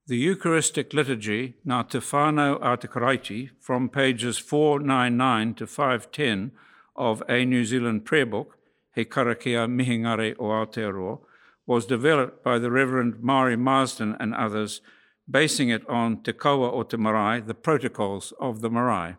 The Eucharistic Liturgy, Ngā Te Whānau a Te Karaiti, from pages 499 to 510 of A New Zealand Prayer Book, He Karakia Mihingare o Aotearoa, was developed by the Reverend Mari Marsden and others, basing it on Te Kaua o Te Marae, the protocols of the Marae.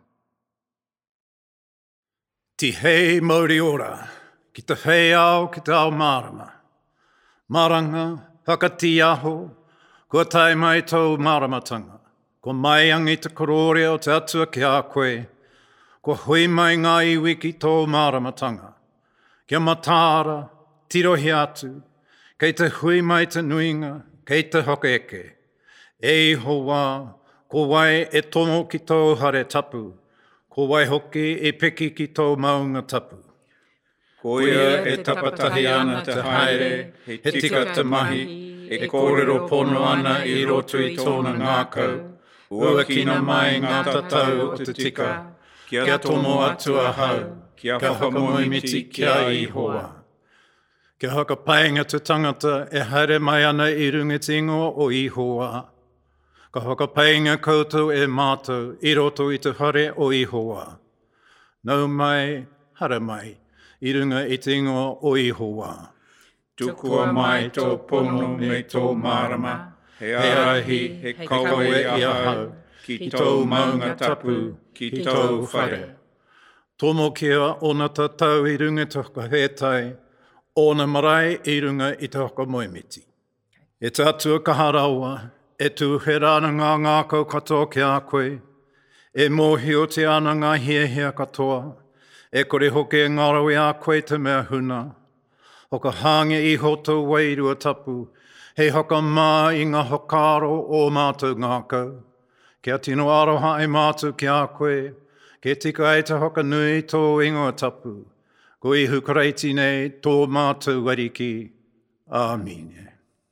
Ti hei mauri ora, ki te hei au ki te ao marama. Maranga, whakati aho, kua tai mai tau maramatanga. Ko mai angi te korore o te atua ki a koe. Ko hui mai ngā iwi ki tō maramatanga. Kia matara, tirohi atu, kei te hui mai te nuinga, kei te hoka eke. E ho wā, ko wai e tomo ki tō hare tapu. Ko wai hoki e peki ki tō maunga tapu. Ko ia e tapatahi ana te haere, he tika te mahi, e kōrero pono ana i roto i tōna ngākau, ua kina mai ngā tatau o te tika, kia tomo atua hau, kia whakamoimiti kia i hoa. Kia haka painga te tangata e haere mai ana i rungitingo o i hoa. Ka haka painga koutou e mātou i roto i te hare o i hoa. Nau mai, hara mai, i runga i tingo o i hoa. Tukua mai tō pono me tō marama, he arahi, he kawe i ahau, ki tō maunga tapu, ki tō whare. Tomo kia ona tatau i runga te hoka hetai, ona marae i runga i te hoka moemiti. E te atua kaharaua, e tūherana ngā ngākau katoa ki a koe, e mōhi o te ana ngā hiehia katoa, e kore hoke ngarawi a koe te mea huna, hoka hānge i hoto wairua tapu, hei hoka mā i ngā hokaro o mātou ngākau. Kia tino aroha e mātou ki a koe, ke tika e te hoka nui tō ingoa tapu, ko i hukareiti nei tō mātou wariki. Āmine.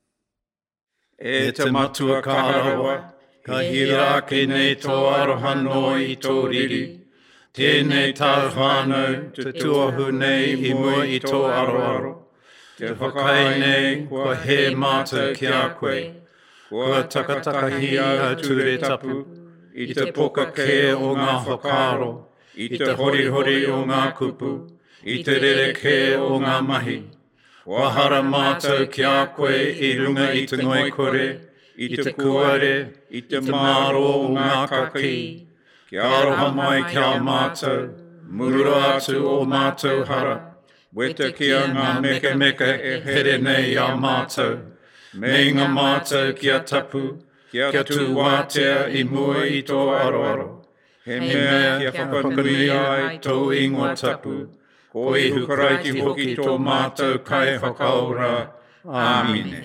E te matua kaharawa, ka hira ke nei tō aroha noi i tō riri, tēnei tāu whānau, te tuahu nei i mua i tō aroaro. Te whakai nei, kua he mātou ki a koe, kua takataka hi a ture tapu, i te poka ke o ngā whakaro, i te horihori o ngā kupu, i te rereke o ngā mahi. Wahara mātou ki a koe i runga i te ngoikore, i te kuare, i te māro o ngā kaki. Kia aroha mai kia mātou, murua atu o mātou hara. Weta kia ngā meke meke e here nei a mātou. Me ngā mātou kia tapu, kia tu wātea i mua i tō aroaro. He mea kia whakanui ai tō ingoa tapu. Ko i hukaraiti hoki tō mātou kai whakaora. Āmine.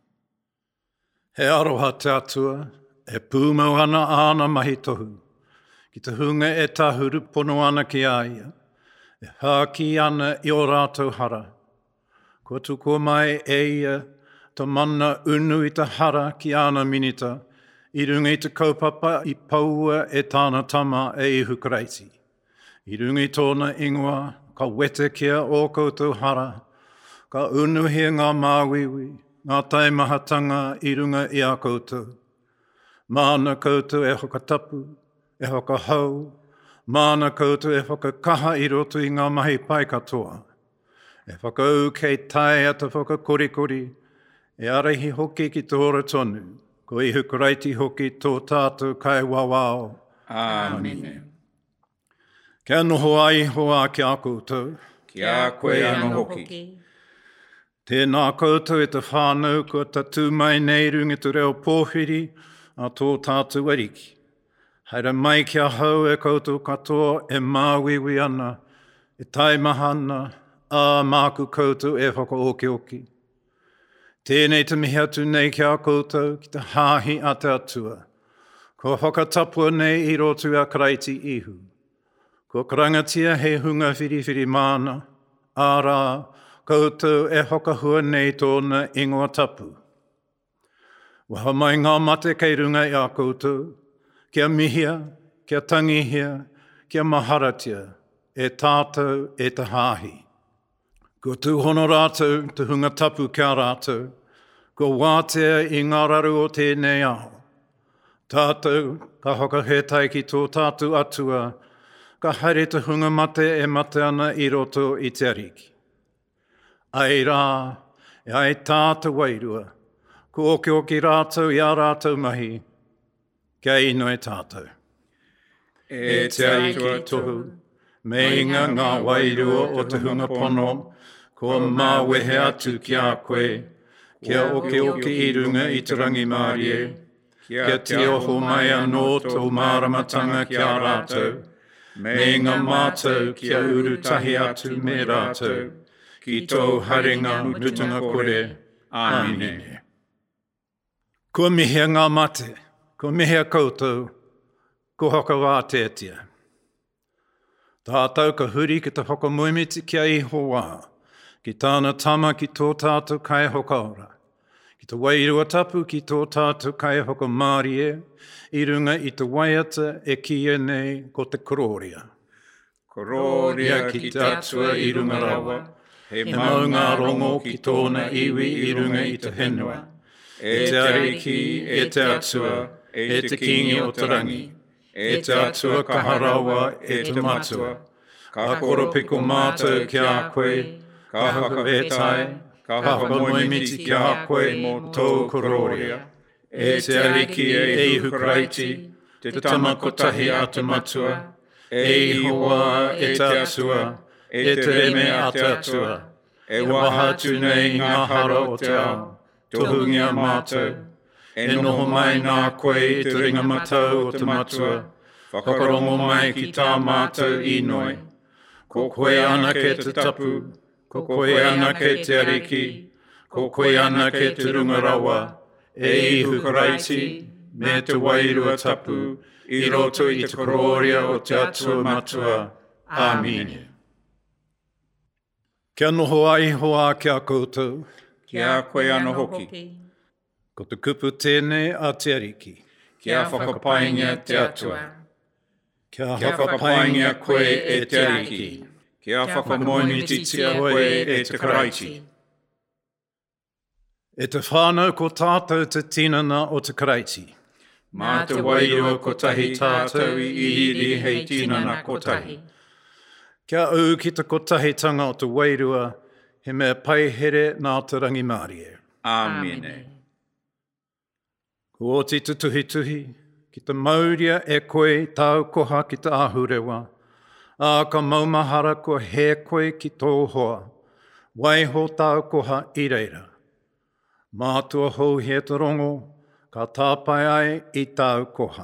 He aroha te atua, e pūmau ana mahi tohu. Ki te hunga e tahuru pono ana ki aia. E hāki ana i o rātou hara. Kua tuko mai e ia, ta mana unu i te hara ki ana minita, i runga i te kaupapa i paua e tāna tama e i hukareiti. I runga i tōna ingoa, ka wete kia o koutou hara, ka unuhia ngā māwiwi, ngā taimahatanga i runga i a koutou. Māna koutou e hoka tapu, e hoka hau, māna koutou e whakakaha i roto i ngā mahi pai katoa. E whakau kei tai ata whakakorikori, e arehi hoki ki te ora tonu, ko i hukareiti hoki tō tātou kai wawao. Āmine. Kia noho ai hoa ki a koutou. Kia koe ana hoki. Tēnā koutou e te whānau kua tatu mai nei runga te reo pōwhiri a tō tātou ariki. Haere mai kia hau e koutou katoa e māwiwi ana, e taimahana, a māku koutou e whakaoki. Tēnei te mihi atu nei kia koutou ki te hāhi a te atua. Ko whakatapua nei i rotu a karaiti ihu. Ko karangatia he hunga whiriwhiri mana, ārā, koutou e hokahua nei tōna ingoa tapu. Waha mai ngā mate kei runga i a koutou, kia mihia, kia tangihia, kia maharatia, e tātou e te hāhi. Ko tūhono rātou te hunga tapu kia rātou, ko wātea i ngā raru o tēnei ao. Tātou, ka hokahetai ki tō tātou atua, ka haere te hunga mate e mate ana i roto i te ariki. Ai rā, e ai tātou wairua, ko oke oki rātou i a rātou mahi, kia ino e tātou. E te ariki tohu, me inga ngā wairua o te hunga pono, ko mā wehe atu ki a koe, kia oke oki i runga i te rangi Mārie, kia te oho mai anō tō māramatanga ki a rātou, me ngā mātou kia urutahi atu me rātou, ki tō haringa mutunga kore. Āmine. Kua mihia ngā mate, kua mihia koutou, ko hoka wā tētia. Tātou ka huri ki te whakamuimiti kia iho wā, ki tāna tama ki tō tātou kai hokaora. Ki te wairua tapu ki tō tātou kai hoka Mārie, i runga i te waiata e kia nei ko te kororia. Kororia ki te atua i runga rawa, he mau ngā rongo ki tōna iwi i runga i te henua. E te ariki, e te atua, e te kingi o te rangi, e te atua ka harawa e te matua. Ka koropiko mātou ki a koe, ka hakawetai, ka hakamoimiti ki a koe mō tō kororia. E te ariki e ihu kraiti, te tamakotahi a te matua, e ihoa e te atua, e te reme a te atua, e wahatu nei ngā hara o te ao, tohungia mātou, e noho mai nā koe i te ringa matau o te matua, whakarongo mai ki tā mātou i noi. Ko koe ana ke te tapu, ko koe ana ke te ariki, ko koe ana ke te runga rawa, e ihu karaiti, me te wairua tapu, i roto i te kororia o te atua matua. Āmine. Kia noho ai hoa kia koutou. Kia koe ana hoki. Ko te kupu tēnei a te ariki. Kia whakapaingia te atua. Kia Whakapaingia koe e te ariki. Kia whakamoimiti koe e te karaiti. E te whānau ko tātou te tinana o te karaiti. Mā te wairua ko tahi tātou i iri hei tinana ko tahi. Kia au ki te kotahitanga o te wairua, he mea pai here nā te rangi Mārie. Āmine. Ko oti te tuhi, ki te mauria e koe tāu koha ki te āhurewa, a ka maumahara ko he koe ki tō hoa, waiho tāu koha i reira. Mātua hou he te rongo, ka tāpai ai i tāu koha.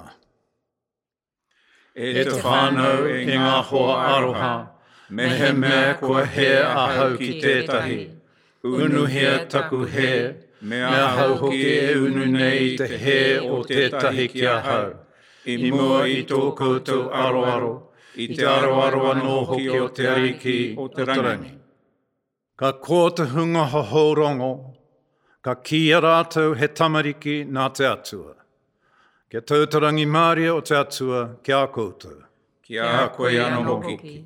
E te whānau e ngā hoa aroha, me he mea kua he ahau ki tētahi. Unu hea taku he, mea hau hoki e unu nei te he o tētahi ki ahau. I mua i tō koutou aroaro, i te aroaro anō hoki o te ariki o te rangi. Ka kō te hunga hohourongo, ka kia rātou he tamariki nā te atua. Kia tautarangi Mārie o te atua, kia koutou. Kia koe ana hoki.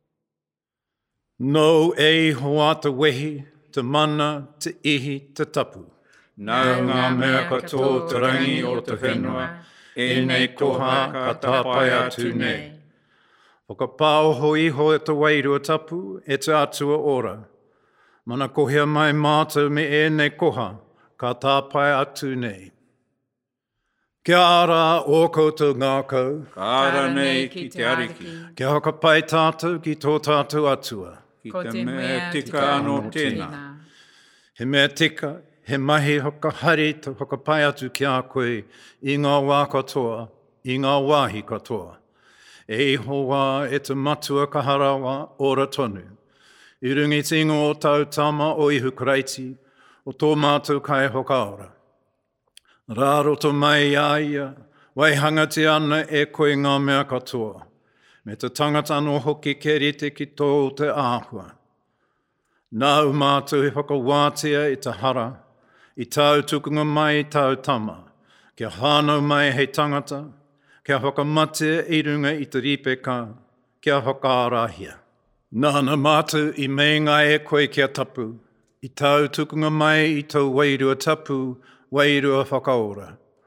Nau e hoa te wehi, te mana, te ihi, te tapu. Nau ngā mea katoa te rangi o te whenua, e nei koha ka tāpai atu nei. Whakapāoho iho e te wairua tapu, e te atua ora. Mana kohea mai mātou me e nei koha, ka tāpai atu nei. Kia ara o koutou ngākau. Ka ara nei ki te ariki. Kia hokapai tātou ki tō tātou atua. Ki te mea tika anō tēnā. He mea tika, he mahi hokahari te hokapai atu ki a koe i ngā wā katoa, i ngā wāhi katoa. E iho wā e te matua kaharawa ora tonu. I rungi tingo o tau tama o ihu karaiti, o tō mātou kai hokaora. Rāroto mai aia, wai hangati ana e koe ngā mea katoa. Me te tangata anō hoki ke rite ki tō te āhua. Nau mātou he whakawātia i te hara, i tau tukunga mai i tau tama, kia hānau mai hei tangata, kia whakamatea i runga i te ripeka, kia whakaarahia. Nāna mātou i meinga e koe kia tapu, i tau tukunga mai i tau wairua tapu, wairua whakaora.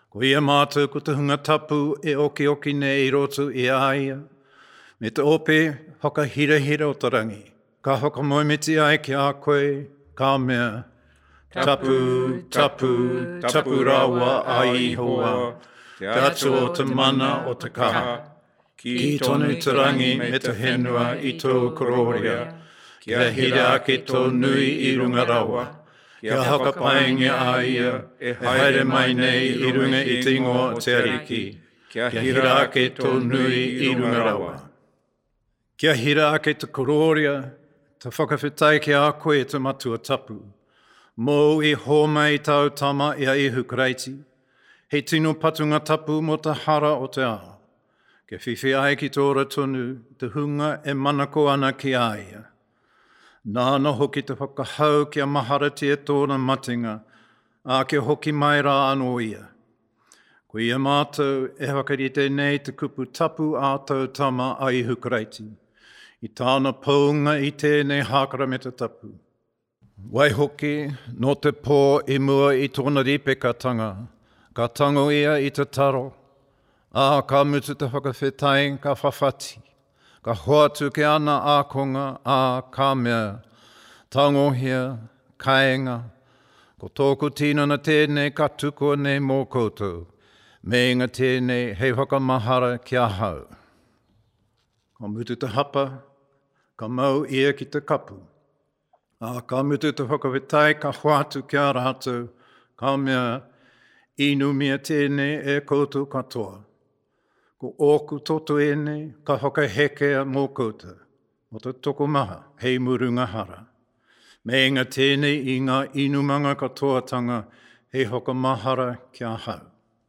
Ko ia mātou ko te hunga tapu e oki nei I roto I aia. Me te ope hoka hira o tarangi. Ka hoka moimiti ai ki a koe, ka mea. Tapu, tapu, tapu rawa ai hoa. Te atu o te mana o te kaha. Ki tonu tarangi me te henua I tō kororia. Kia hira ake tō nui I runga rawa. Kia haka paengia a ia, e haere mai nei I runga I te ingoa o te ariki. Kia hira ake tō nui I runga rawa. Kia hira ake te kororia, te whakawhitai ki a koe te matua tapu. Mō I hōmai tau tama I a ihu kreiti. Hei tino patunga tapu mo te hara o te ao. Ke whiwhi ai ki tōra tonu, te hunga e manako ana ki a ia. Nāna hoki te whakahau kia maharatia tōna matinga, a ke hoki mai rā anō ia. Ko ia mātou e wakarite nei te kupu tapu a tau tama a ihu kreiti. I tāna pounga I tēnei hākara me te tapu. Wai hoki, no te pō I mua I tōna ripekatanga, ka tango ia I te taro, a ka mutu te whakawhetai ka whawhati. Ka hoatu ke ana ākonga a ka mea, tangohia, kaenga, ko tōku tinana tēnei ka tukoa nei mō koutou, me inga tēnei hei whakamahara kia hau. Ka mutu te hapa, ka mau ia ki te kapu, a ka mutu te whakawhetai ka hoatu kia rātou, ka mea inumia tēnei e koutou katoa. Ko ōku toto ene, ka hoka hekea mō koutou, mo te toko maha, hei murunga hara. Me inga tēnei I ngā inumanga katoatanga, hei hoka mahara kia hau.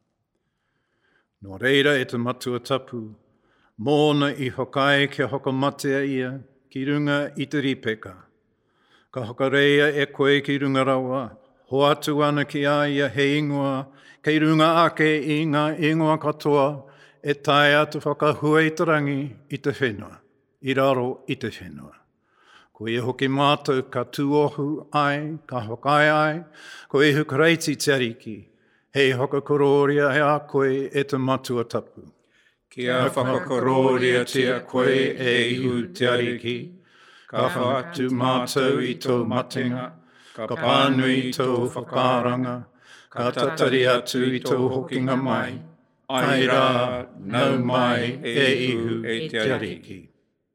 Nō reira e te matua tapu, mōna I hokai kia hoka matea ia, ki runga I te ripeka. Ka hoka reia e koe ki runga rawa, hoatu ana ki a ia he ingoa, kei runga ake I ngā ingoa katoa, e tae atu whakahua I tarangi I te whenua, I raro I te whenua. Ko ia hoki mātou ka tuohu ai, ka hokai ai, ko ihu kreiti te ariki, hei hoka kororia e a koe e te matua tapu. Kia whakakororia te a koe e ihu te ariki, ka whaatu mātou I tō matinga, ka pānui I tō whakaranga, ka tatari atu I tō hokinga mai, ai rā, nau mai, e ihu e te ariki.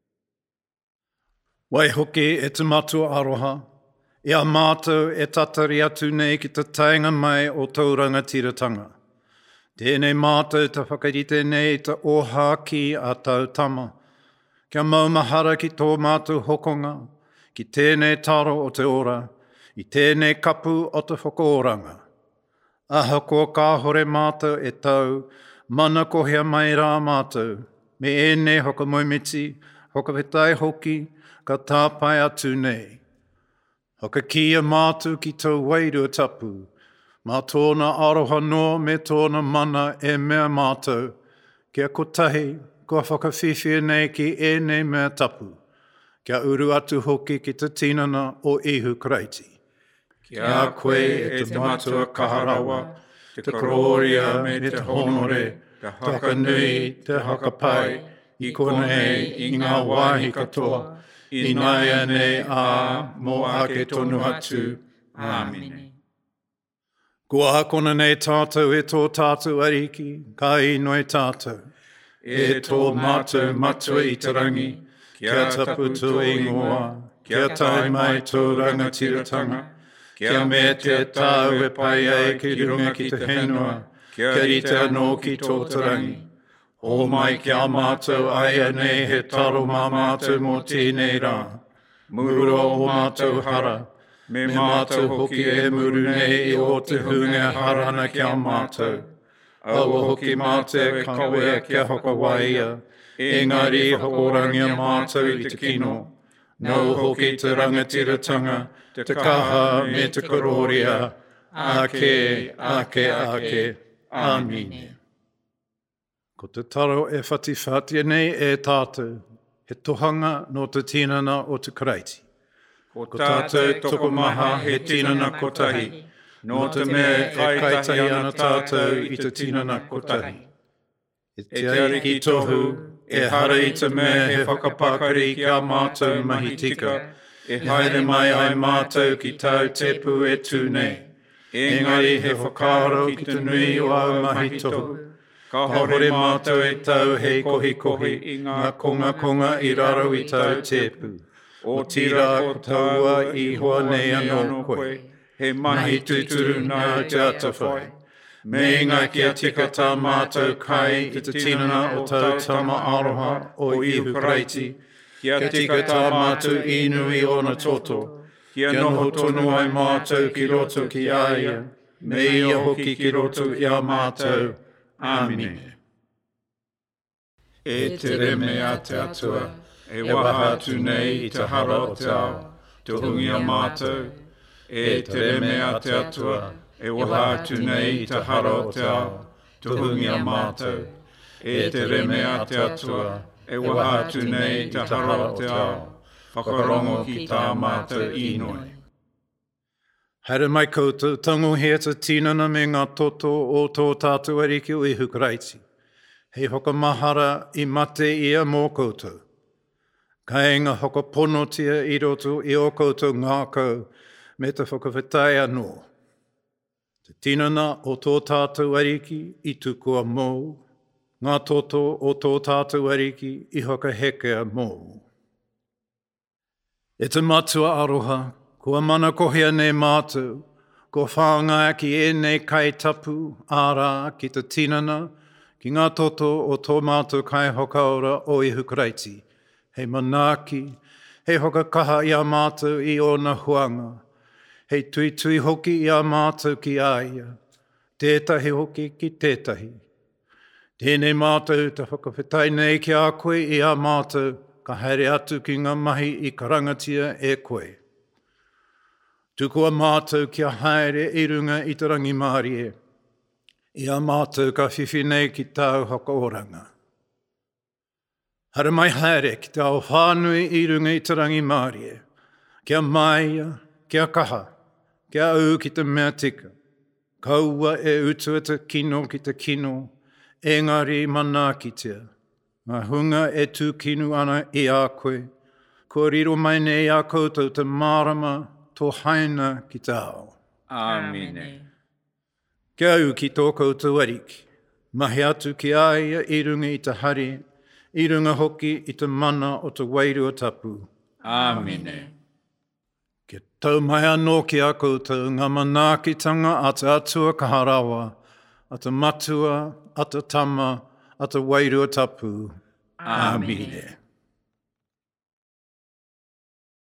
Wai hoki e te matua aroha, e a mātou e tatari atu nei ki te taenga mai o tauranga tiratanga. Tēnei mātou te whakarite nei te oha ki a tau tama. Kia maumahara ki tō mātou hokonga, ki tēnei taro o te ora, I tēnei kapu o te whakoranga. Aha ko ka hore mātou e tau, mana kohea mai rā mātou, me ēnei hoka moimiti, hoka whetai hoki, ka tāpai atu nei. Hoka kia mātou ki tau wairua tapu, mā tōna aroha noa me tōna mana e mea mātou, kia kotahi, kua whakawhiwhia nei ki ēnei mea tapu, kia uru atu hoki ki te tinana o ihu kreiti. Kia koe e te matua kaharawa, te kororia me te honore, te haka nui, te haka pai, I konei I ngā wāhi katoa, I naia nei a mō ake tonu atu. Āmine. Kua hakona nei tātou e tō tātou ariki, ka inoi tātou. E tō mātou matua I tarangi, kia tapu tō ingoa, kia tai mai tō rangatiratanga, kia me te tāu e pai ai ki runga ki te henua, kia rite anō ki tō tarangi. O mai kia mātou aia nei he taro mā mātou mō tēnei rā. Muro o mātou hara, me mātou hoki e muru nei o te hunga harana kia mātou. Aua hoki mātou kawe kia hoka waia, engari hokorangia mātou I te kino. Nau hoki te rangatiratanga, te kaha me te kororia, ake, ake, ake, Āmine. Ko te taro e whatiwhatia nei e tātou, he tohanga no te tinana o te kreiti. Ko tātou toko maha he tinana kotahi, No te mea kaitahi ana tātou I te tinana kotahi. E te ariki tohu, e hara I te mea he whakapakari ki a mātou mahi tika. E haere mai ai mātou ki tau tepu e tūnei. Engari he whakaro ki te nui o au mahi tohu. Ka hore mātou e tau hei kohi kohi I ngā konga I raro I tau tepu. O tira ko taua I hoa nei anō koe. He mahi tuturu nā te atawhai. Me ngā kia tika tā mātou kai I te tinana o tau tama aroha o Ihu Kreiti. Kia tika tā mātou inui o na toto. Kia noho tonu ai mātou ki roto ki aia. Me ia hoki ki roto I a mātou. Amen. E te reme a te atua, e waha atu nei I te hara o te ao, te hungi a mātou. E te reme a te atua, e waha atu nei I te hara o te ao, te hungi a mātou. E te reme a te atua, e waha atu nei I te hara o te ao, whakarongo ki tā mātou inoi. Haere mai koutou, tango hea te tinana me ngā toto o tō tātou ariki o Ihu Kreiti. Hei hokamahara I mate ia mō koutou. Ka inga hokaponotia I roto I o koutou ngākau me te whakawhetai anō. Te tinana o tō tātou ariki I tukua mō. Ngā toto o tō tātou ariki I hoka hekea mō. E te matua aroha, kua mana kohea nei mātou, ko whāngai ki e nei kai tapu, ārā ki te tinana, ki ngā toto o tō mātou kai hokaora o Ihu Kreiti. Hei manaaki, hei hoka kaha I a mātou I ona huanga. Hei tui hoki I a mātou ki aia. Tētahi hoki ki tētahi. Tēnei mātou te whakawhetai nei ki a koe I a mātou, ka haere atu ki ngā mahi I karangatia e koe. Tukua mātou kia haere I runga I te rangi mārie. I a mātou ka whiwhi nei ki tāu hakaoranga. Hara mai haere ki te ao whānui I runga I te rangi mārie. Kia maia, kia kaha, kia au ki te mea tika. Kaua e utua te kino ki te kino, engari manakitia. Ngā hunga e tū kinu ana I a koe. Ko riro mai nei a koutou te marama, tō haina ki tāo. Āmine. Kia au ki tō koutou ariki. Mahi atu ki aia I runga I te hari, I runga hoki I te mana o te wairua tapu. Āmine. Kia tau mai anō ki a koutou ngā manaakitanga a te atua kaharawa, a te matua, a te tama, a te wairua tapu. Āmine.